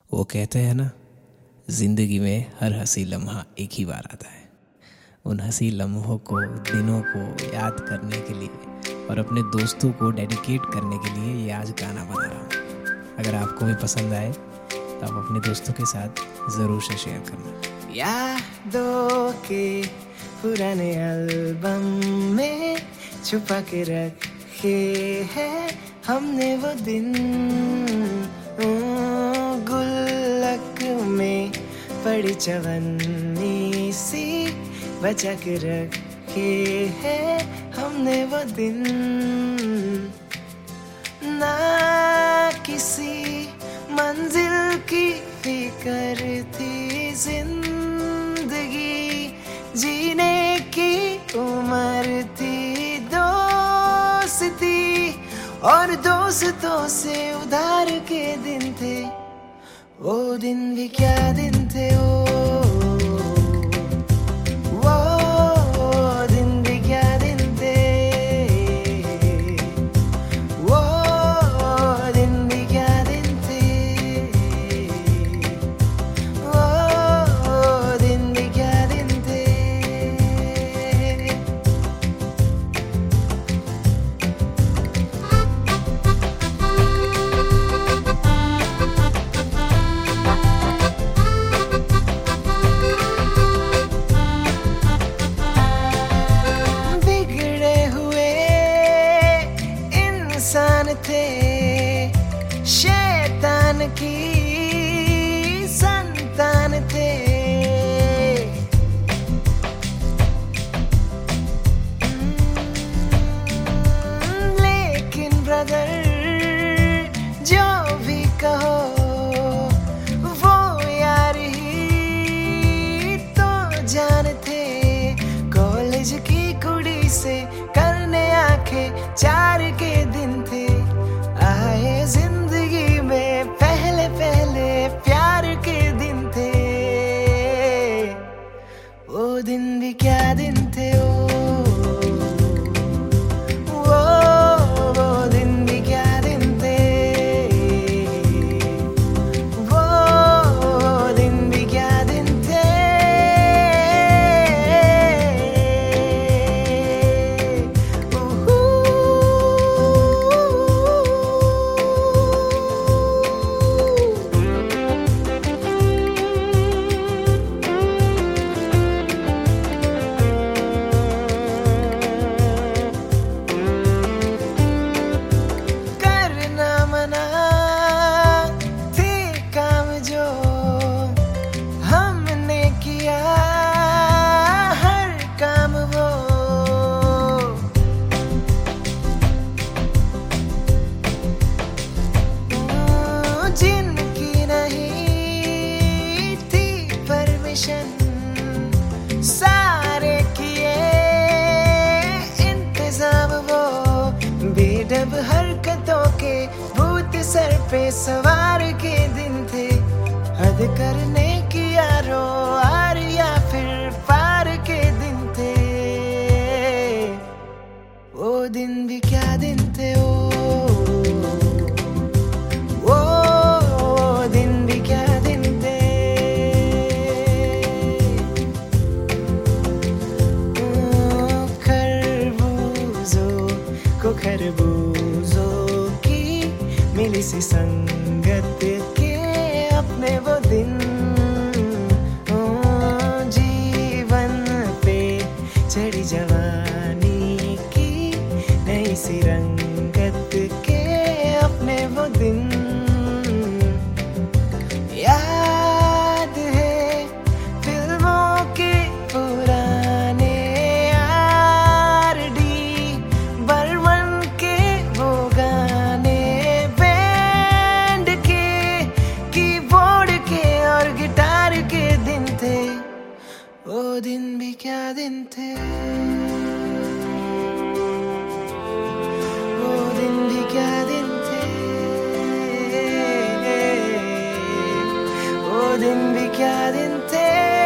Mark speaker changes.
Speaker 1: वो कहते हैं ना, जिंदगी में हर हंसी लम्हा एक ही बार आता है। उन हंसी लम्हों को, दिनों को याद करने के लिए और अपने दोस्तों को डेडिकेट करने के लिए ये आज गाना बना रहा हूँ। अगर आपको भी पसंद आए तो आप अपने दोस्तों के साथ ज़रूर से शेयर करना।
Speaker 2: यादों के पुराने एल्बम में छुपा के रखे हैं हमने वो दिन, गुल्लक में पड़ी चवन्नी सी बचा के रखे हैं हमने वो दिन। ना किसी मंजिल की फिक्र थी, जिंदगी जीने की उम्र थी, दोस्ती और दोस्तों से उधार के दिन थे। वो दिन भी क्या दिन थे, थे शैतान की संतान थे। लेकिन ब्रदर जो भी कहो, वो यार ही तो जान थे। कॉलेज की कुड़ी से करने आंखें चार के दिन थे। आए जिंदगी में पहले पहले प्यार के दिन थे। वो दिन भी क्या दिन थे, वो दिन भी क्या दिन थे, वो दिन भी क्या दिन थे। सारे किए इंतजाम, वो बेढब हरकतों के भूत सर पे सवार के दिन थे। हद करने की यारो आर या फिर पार के दिन थे। वो दिन भी क्या दिन थे, खरबूजों की मिली सी संगत के अपने वो दिन। जीवन पे चढ़ी जवानी की नई सी रंगत के अपने वो दिन। याद है फिल्मों के पुराने वो दिन भी क्या दिन थे, वो दिन भी क्या दिन थे, वो दिन भी क्या दिन थे।